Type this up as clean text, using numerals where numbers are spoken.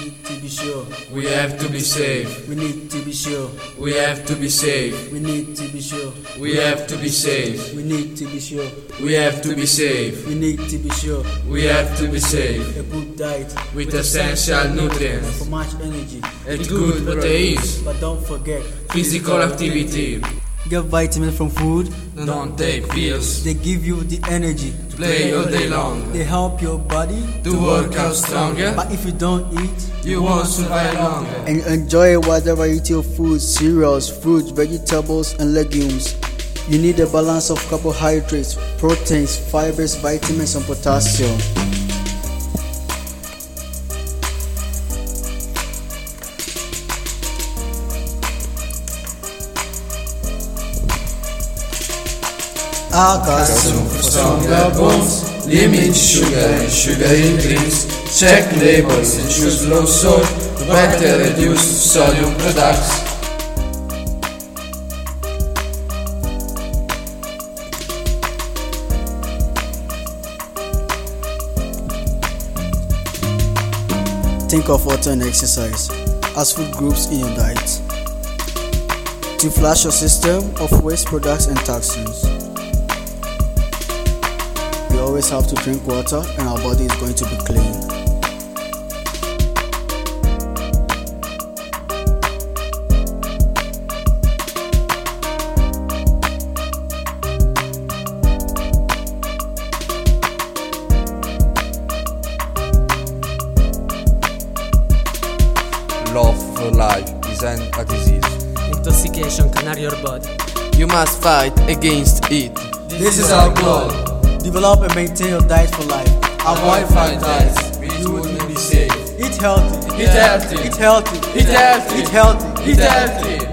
need to be sure. We have to be safe. We need to be sure. We have to be safe. We need to be sure. We have to be safe. We need to be sure. We have to be safe. We need to be sure. We have to be safe. A good diet With essential nutrients for much energy. and good proteins. But don't forget, Physical activity. get vitamins from food. Don't take pills. They give you the energy. Play all day long. They help your body. To work out stronger. But if you don't eat You won't survive longer. and enjoy a wide variety of foods, cereals, fruits, vegetables, and legumes, you need a balance of carbohydrates, proteins, fibers, vitamins, and potassium. Calcium for stronger bones. Limit sugar and sugary drinks. Check labels and choose low salt to better reduce sodium products. Think of water and exercise as food groups in your diet to flush your system of waste products and toxins. We always have to drink water and our body is going to be clean. Love for life isn't a disease. Intoxication can harm your body. You must fight against it. This is our goal. Develop and maintain your diet for life. Avoid fried diets, which wouldn't be safe. Eat healthy. Eat healthy. Eat healthy. Eat healthy. Eat healthy. Eat healthy.